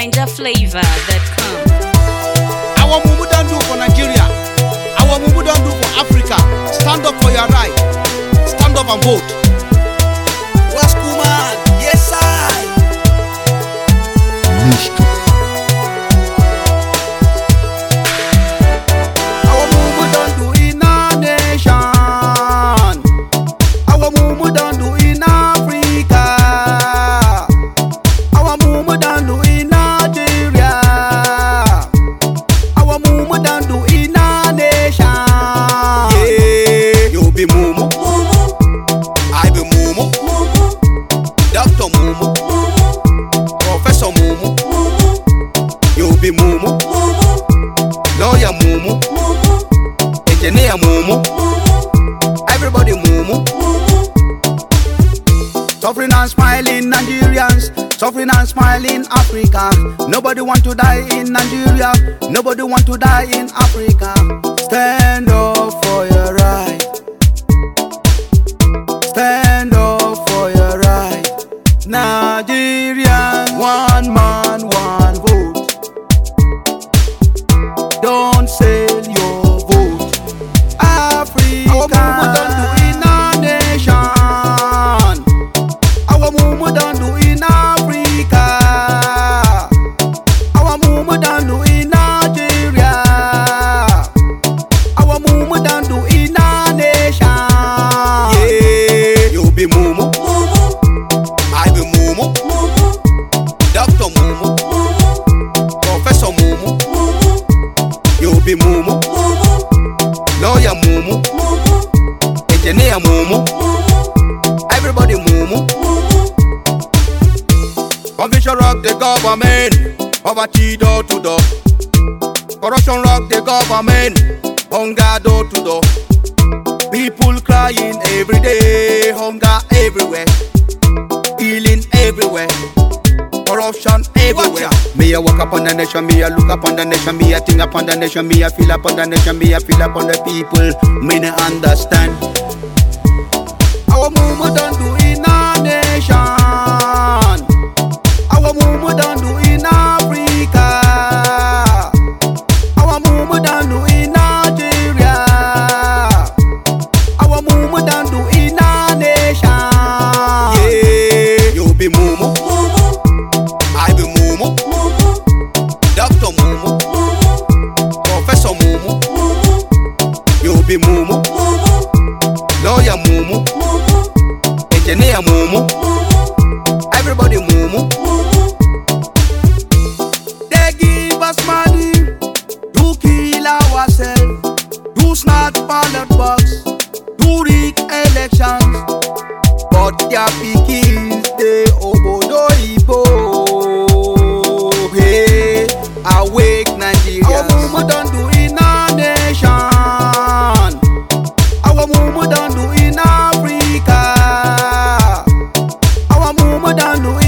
NinjaFlavor.com. Our mumu don't do for Nigeria. Our mumu don't do for Africa. Stand up for your right. Stand up and vote. Waskuman, yes I. Our mumu don't do in our nation. Our mumu don't do in Africa. Our mumu don't do in Nigeria. Our mumu don't do in our nation. Yeah, you be mumu. I be mumu. Dr. Mumu. Professor Mumu. You be mumu. Lawyer Mumu. Engineer Mumu. Everybody Mumu. Suffering and smiling Nigerians, suffering and smiling Africa. Nobody want to die in Nigeria. Nobody want to die in Africa. Stand up for your right. Stand up for your right. Nigerian, one man, one vote. Don't sell your vote. Africa, our mumu don't do in our nation. Our mumu don't do in Africa. Our mumu don't do in Nigeria. Our mumu don't do in our nation. Yeah, you be mumu. I be mumu. Dr. Mumu. Professor Mumu. You be mumu. Lawyer Mumu. Engineer Mumu. Everybody Mumu. Conviction rock the government. Poverty door to door. Corruption rock the government. Hunger door to door. People crying every day. Hunger everywhere. Healing everywhere. Corruption everywhere. Me a walk upon the nation, me a look upon the nation, me a think upon the nation, me a feel upon the nation, me a feel upon the people. Me no understand. Our mumu don't do in our nation. Our mumu don't do in Africa. Our mumu don't do in Nigeria. Our mumu don't do in our nation. Yeah, you be mumu. I be mumu. Dr. Mumu. Professor Mumu. You be mumu. Lawyer Mumu. Engineer Mumu. Everybody Mumu. They give us money to kill ourselves, to snatch ballot box, to rig elections. But their pickings, they obodo ibo. Hey, awake Nigeria. Our mumu don't do in our nation. Our mumu don't do in Africa. Our mumu don't do